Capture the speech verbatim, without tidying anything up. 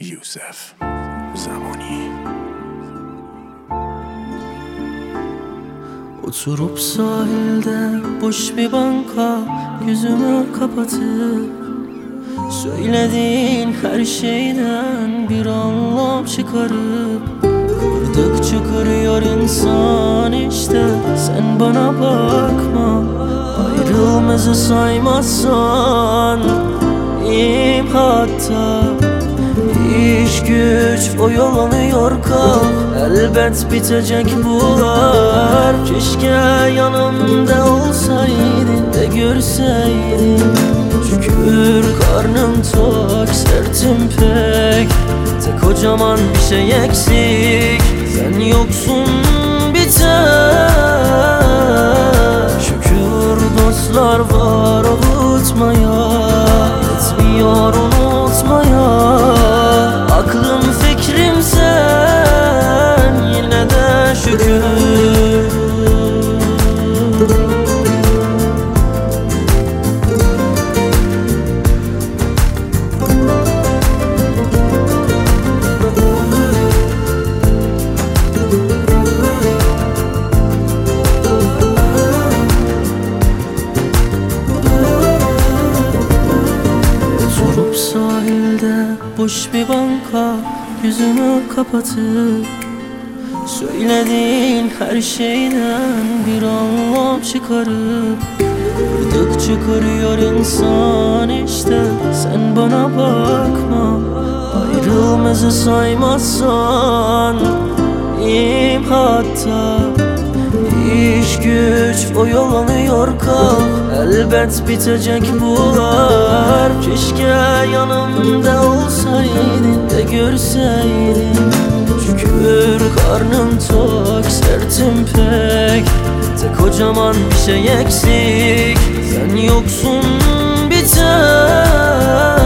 یوسف زمانی. Oturup sahilde boş bir banka, gözümü kapatıp söylediğin her şeyden bir anlam çıkarıp kırdıkça kırıyor insan işte. Sen bana bakma, ayrılmazı saymazsan iyiyim hatta. İş güç oyalanıyor kalk, elbet bitecek bunlar. Keşke yanımda olsaydın da görseydin. Şükür karnım tok, sertim pek, tek kocaman bir şey eksik. Sen yoksun bir tek. Şükür dostlar var avutmaya, yetmiyor unutmaya. Aklım fikrim sen, yine de şükür. Oturup sahilde boş bir banka, gözümü kapatıp söylediğin her şeyden bir anlam çıkarıp kırdıkça kırıyor insan işte. Sen bana bakma, ayrılmazı saymazsan iyiyim hatta. İş güç oyalanıyor kalk, elbet bitecek bunlar. Keşke yanımda olsaydın da görseydin. Şükür karnım tok, sertim pek, tek kocaman bir şey eksik. Sen yoksun bir tek.